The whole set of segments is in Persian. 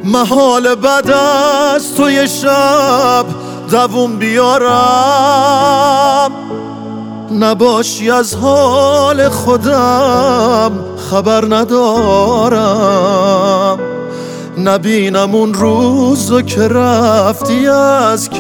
محال بعد از تو یه شب دووم بیارم، نباشی از حال خودم خبر ندارم، نبینم اون روزو که رفتی از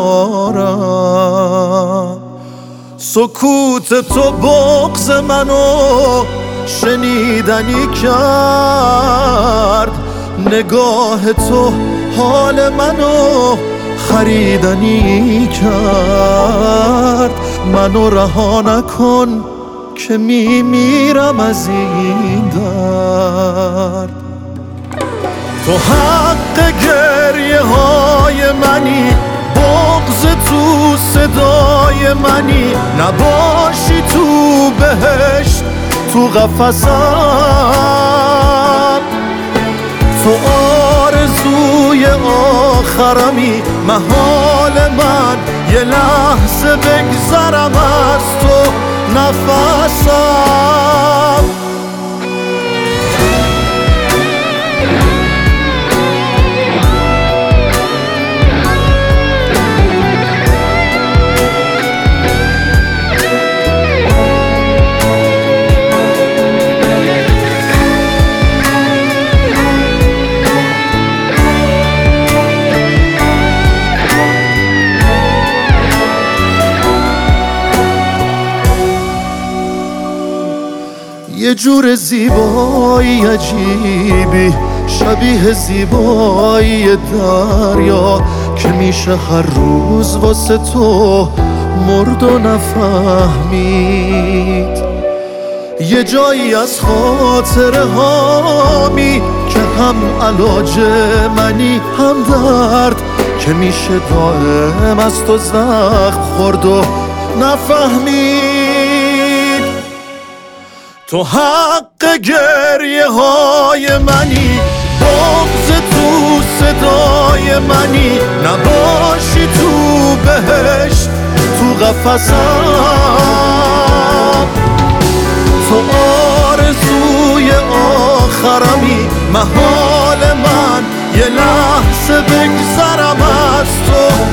کنارم. سکوت تو بغض منو شنیدنی کرد، نگاه تو حال منو خریدنی کرد. منو رها نکن که میمیرم از این درد. تو حق گریه های منی، بغض تو صدای منی، نباشی تو بهشت تو قفسم. تو آرزوی آخرمی، محال من یه لحظه بگذرم از تو نفسم. یه جور زیبایی عجیبی، شبیه زیبایی دریا، که میشه هر روز واسه تو مرد و نفهمید. یه جایی از خاطره هامی که هم علاج منی هم درد، که میشه دائم از تو زخم خورد و نفهمید. تو حق گریه های منی، بغض تو صدای منی، نباشی تو بهشت تو قفسم. تو آرزوی آخرمی، محال من یه لحظه بگذرم از تو